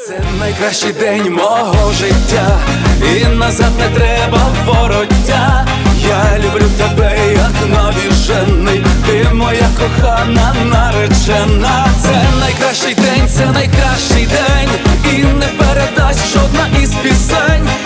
Це найкращий день мого життя, і назад не треба вороття. Я люблю тебе, як навіжений, ти моя кохана наречена. Це найкращий день, це найкращий день, і не передасть жодна із пісень.